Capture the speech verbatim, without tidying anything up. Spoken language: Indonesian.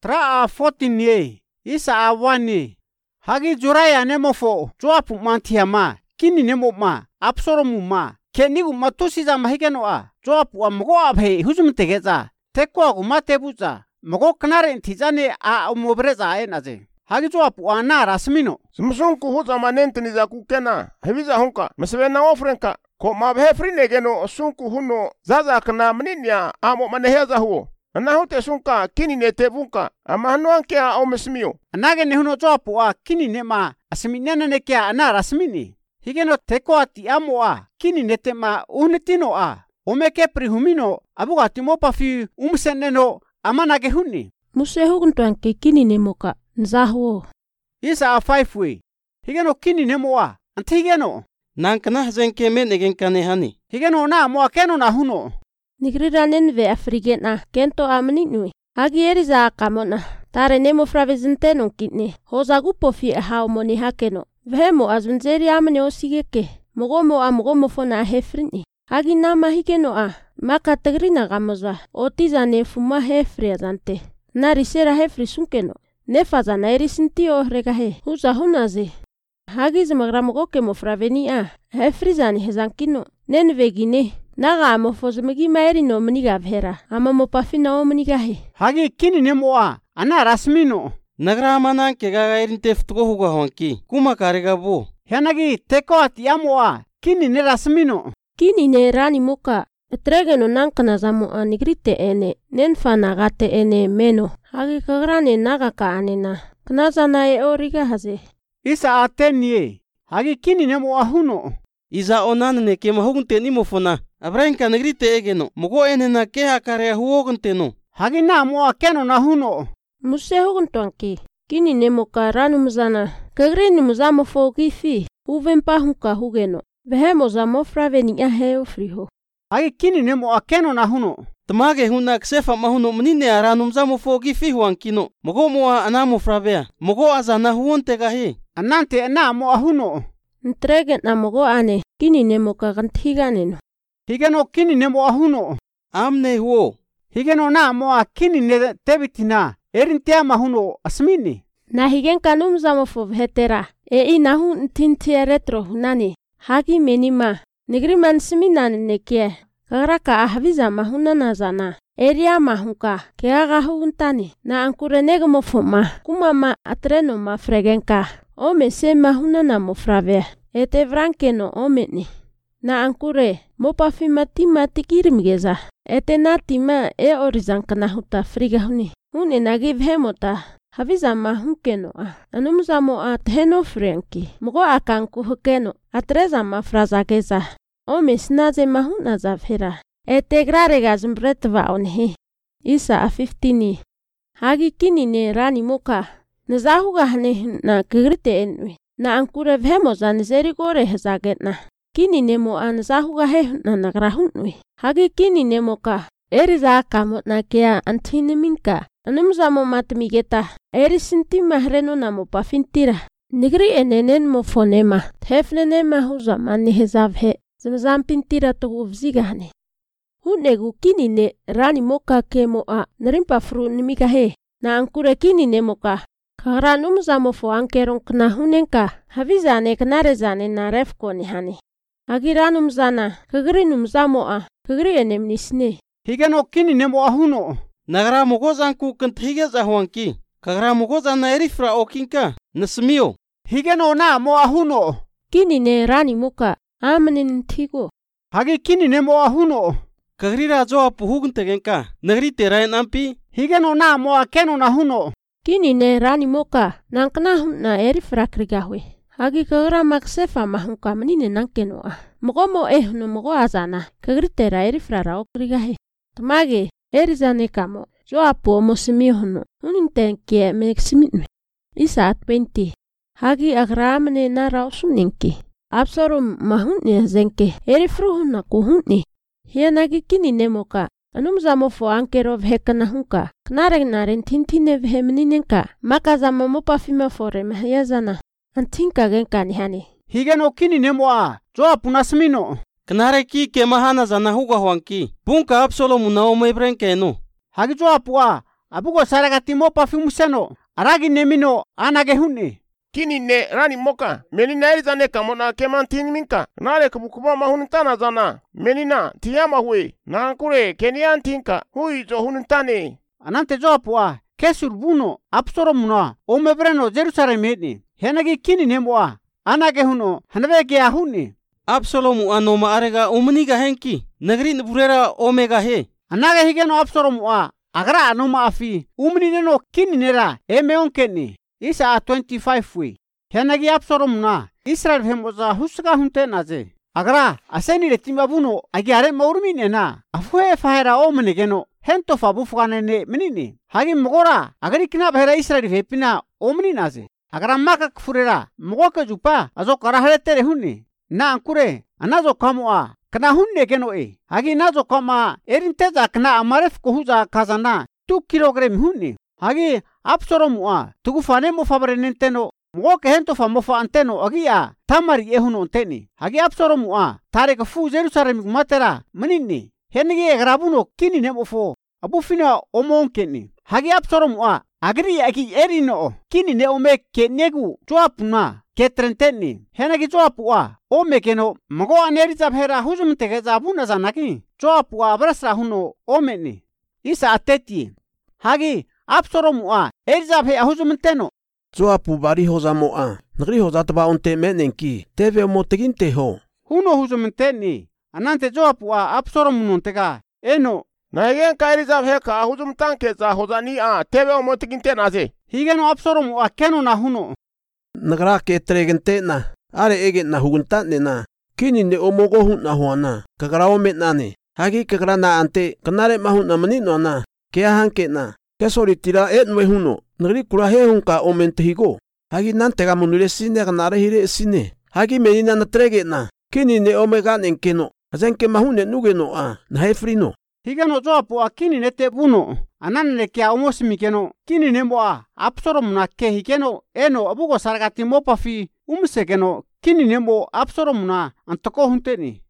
Tra a fourteen ye. Isa a one ye. Hagi Joraya nemofo. Joapu mantiama. Kini nemo ma. Absoromu ma. Kenigu matusiza mahigeno a. Joapu a mogo abhe huzum tegeza. Tekwa guma tebuza. Mogo kanare tizane a umobreza enaze. Hagi Joapu a na rasmino. Sumsunku huza manentini za kukena. Heviza honka. Mesevena ofrenka. Ko mabhe frinegeno sunku huno. Zaza kana mninya amo maneheza huo. Anahute sunka kini ne tebunka. Ama hanu anke a omesmio. Anage ne huno Joapu a kini ne ma. Asiminena ne kia ana rasmini. Higeno teko ati amo a. Kini ne te ma unetino a. Omeke prihumino. Abuga timopa fi umseneno. Amanage huni. Muse hukuntuanke kini ne moka. Nzahuo. Isa a five way. Higeno kini ne moa. Antigeno. Nankana zenke menegen kane hani. Higeno na moa keno na huno. Nigriranen ve afrigena. Kento amni nui. Hagi eriza akamona. Tare nemo fravezenteno kitne. Hozagu pofi hao moni hakeno. Vehemo azunzeri amne osigeke. Mogomo a mogomo fona hefrini. Hagi nama higeno a. Maka tagrina gamoza. Otiza ne fuma hefri azante. Nari sera hefri sunkeno. Nefaza na erisintio regahe. Huza hunaze. Hagi zamagramogoke mo fraveni a. Hefrizani hezankino. Nen vegine. Naga amo fozmegi maeri no mniga vhera. Ama mo pafina o mniga he. Hagi kini ne moa. Ana rasmino. Nagra mananke gaga erinte ftugo huga honki. Kuma karega bo. Henagi teko ati amoa. Kini ne rasmino. Kini ne rani muka. Etregeno nankana zamu a nigrite ene. Nenfa nagate ene meno. Hagi kagrane naga ka anena. Knaza na e origa haze. Isa a ten ye. Hagi kini ne moa huno. Iza onanne ke mahugunte ni mofona. Abranka negrite egeno. Mogo ene na keha karea huogunte no. Hagi na moa keno na huno. Muse huguntuanke. Kini ne moka ranu mzana. Kagrini mzamo fogi fi. Uvempa hunka hugeno. Vehemo zamo fraveni a heo friho. Hagi kini ne moa keno na huno. Tamage huna ksefa mahuno mnine aranu mzamo fogi fi huankino. Mogo moa anamo fravea. Mogo azana huonte gahi. Anante ana moa huno. Ntregen na mogo ane. Kini ne moka gantiganeno. Higeno kini ne moa huno. Amne huo. Higeno na moa kini ne tebitina. Erintiama huno asmini. Na higen kanum zamo fo hetera. E ina hun tintia retro hunani. Hagi menima. Nigri man siminani nekie. Kagraka ahviza mahuna nazana. Eria mahunka. Keaga huntani. Na ankure negamo foma. Kumama atreno ma fregenka. Ome se mahuna na mofrave. Ete vrankeno omeni. Na ankure. Mopa fima tima tikirimgeza. Ete na tima e orizankana huta frigahuni. Hune nagiv hemota. Haviza mahunkeno a. Anumzamo a teno frenki. Mogo akanku hukeno. Atreza ma frazageza. Ome snaze mahuna zavhera. Ete grarega zimbretva onhe. Isa a fifteen. Hagi kini ne rani moka. Nazahuga hane na kigrite enwe. Na ankure vhemo za nizeri gore hezagetna. Kini nemo a nazahuga he na nagrahunwe. Hagi kini nemo ka. Eriza kamo na kea antine minka. Anumzamo matmigeta. Eri sinti mahreno na mo pafintira. Nigri enenen mo fonema. Tefnenema huza mani hezavhe. Zamzam pintira to uvzigahne. Hunegu kini ne rani moka kemo a. Narimpa fru nimiga he. Na ankure kini nemo ka. Kara numzamo fo ankeron kna hunenka. Havizane knarezane na refko ni hani. Agira numzana. Kagri numzamo a. Kagri enem nisne. Higeno kini ne moa huno. Nagra mogozan ku kanthige za huanki. Kagra mogozan na erifra okinka. Nasmio. Higeno na moa huno. Kini ne rani muka. Amanin tigo. Hagi kini ne moa huno. Kagri rajo apu hugunte genka. Nagri terain ampi. Higeno na moa keno na huno. Kini ne rani muka. Nankana na erifra krigahwe. Hagi kagra maksefa mahunka manine nankeno a. Mogomo eh no mogo azana. Kagri tera erifra rao krigahe. Tamage. Erizane kamo. Jo apo mosimio hono. Unintenkie meksiminwe. Isa twenty. Hagi agramane na rausuninki. Absorum mahunni zenke. Erifru huna kuhunni. Hianagi kini nemoka. Anumzamo fo ankero vhekana hunka. Knareg naren tintine vhemeninenka. Makazama mopafima fore mahayazana. Antinka genka nihani. Higeno kini nemoa. Jo apu nasmino. Knare ki ke mahana zana huga huanki. Punka absolo munao mebrenke no. Hagi jo apua. abugo saragati mopa fi museno aragi nemino anage hunni kini ne rani moka menina erizane kamona kemantin minka nale kubukuba mahuntana zana menina tiyama hui na kure kenian tinka hui zo huntane anante jopwa kesur buno apsoromuna omebreno Jerusalem edni henagi kini nemoa anage huno hanvege ahunni Absalomu anoma arega umniga henki nagri burera omega he anage higeno apsoromua agra anoma afi umni neno kini nera emeon kenni Isa twenty-five wi henagi apsoromuna Israel hemoza husga hunte naze agra aseni retima buno agiare maurmi nena afue fahera omnegeno hento fabu fuganene menini hagi mogora agari kina bahera Israel hepina omni naze agra maka kfurera mogoka jupa azo karahale tere hunni na ankure anazo kamua kana hunne geno e hagi nazo kama erinteza kana amaref kohuza kazana two kilogram hunni hagi apsoromua tugu fane mo fabre nenteno mogoka hento famofa anteno agia tamari ehuno onteni hagi apsoromua tare ka fu Jerusalem matera menini henigi agrabuno kini nemofo abufina omonkeni hagi apsoromua agri agi erino kini ne ome kenegu joapuna ketrenteni henagi joapua omekeno mago aneriza phera huzumtege zabuna zanaki joapua abrasra huno omeni isa ateti hagi apsoromua eriza phe huzumteno joapu bari hozamoa nagri hozatba onte menenki teve moteginte ho huno huzumteni anante joapua apsoromunontega eno Naigen kairiza heka huzum tanke za hozani a tebe omotikinte naze higeno apsoromua keno na huno nagra ke tregente na are ege na hugunta nena kini ne omogo hunna huana kagrao metnane hagi kagra na ante kanare mahunna manino na ke hanke na kesori tira etwe huno nagri kura he hunka omente higo hagi nantega munure sine kanare hire sine hagi menina na trege na kini ne omega nenkeno azenke mahune nugeno a na hefrino higeno joapua kini nete buno ananne kia omosmikeno kini nemoa apsoromuna ke higeno eno abugo sargati mopafi umsekeno kini nemo apsoromuna antoko hunteni